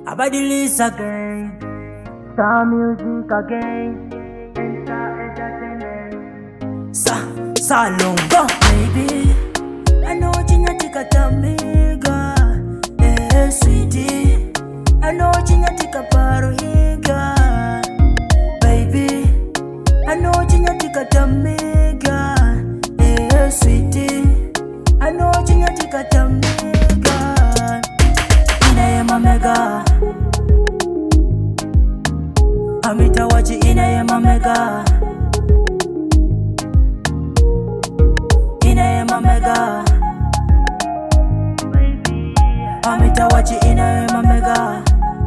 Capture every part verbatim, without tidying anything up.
Abadilis again, Star music again, Star entertainment. Sa, Salongo, baby. I know Chinya tika tamiga, eh sweetie. I know Chinya tika parohiga, baby. I know Chinya tika tamiga, eh sweetie. I know Chinya tika tamiga. Inaye mamega, Amita wachi inaye mamega, inaye mamega, Amita wachi inaye mamega.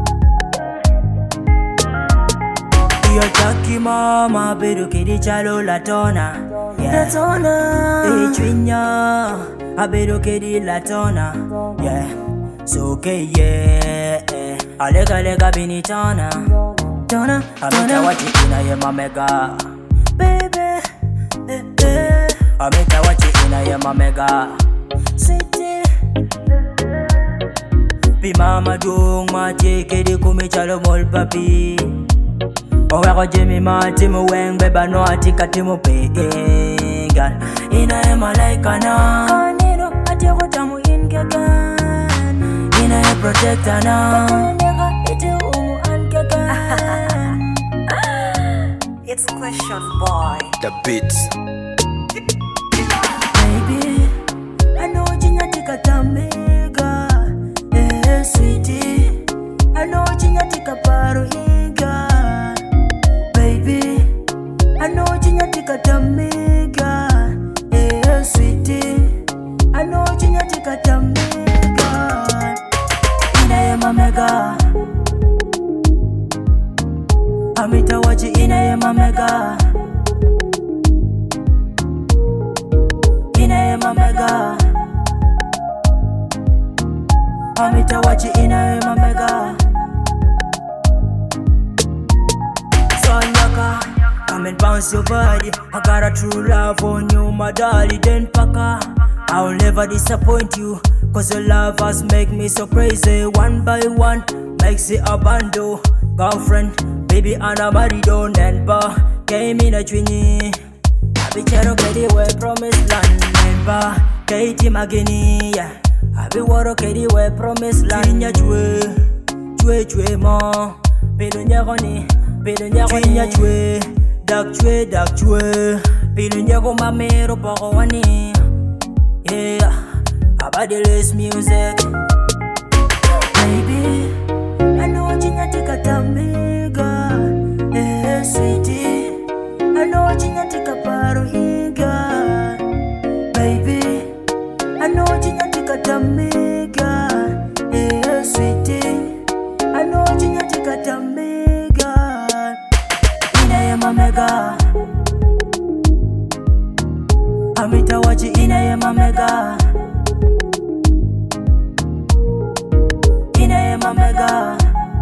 Iyo taki mama bedu kidi chalo latona, yeah. Latona, ichwinya abedu kidi latona, yeah. So okay, yeah. Alega lega binitona, tona, Amita wachi inaye mamega, baby, eh, eh. Amita wachi inaye mamega, city. Pi mama dung machi kidi kumi chalo mol papi. Owe ko Jimmy mati mu weng beba no atika timu pe gal. Inaye malaika na kanino ati ko tamu ingegan. Inaye protector na kanega iti umu angegan. It's Question Boy. The beats. Baby, I know Chinya tika tamiga, eh sweetie. I know Chinya tika parohiga, baby. I know Chinya tika tamiga, eh sweetie. I know Chinya tika tamiga. Inaye mamega, Amita wachi inaye mamega, inaye mamega, Amita wachi inaye mamega. Sanyaka, come and bounce your body. I got a true love on you, my darling. Then paka, I'll never disappoint you, cause your love has make me so crazy. One by one, makes it a bando. Girlfriend, baby, and I'm married on and bar. Came in a twinny. I be chero kedi we promised land and bar. Katie Magini, yeah. I be waro kedi we promised land. Chinya chwe, chwe chwe mo. Pilunya goni, pilunya goni. Chinya chwe, dak chwe, dak chwe. Pilunya go mamero poko wani. Yeah, Abadilis music. Baby, I know Chinya tika tamiga, eh sweetie. I know Chinya tika parohiga, baby. I know Chinya tika tamiga, eh sweetie. I know Chinya tika tamiga. Inaye mamega, Amita wachi inaye mamega, inaye mamega,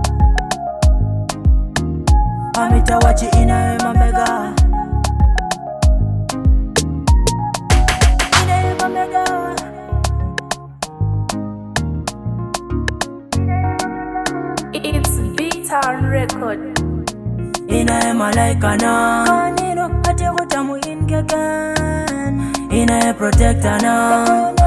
Amita wachi inaye mamega, inaye mamega. It's B-Town Record. Inaye malaika na kanino ati ko tamu ingegan. Inaye protector na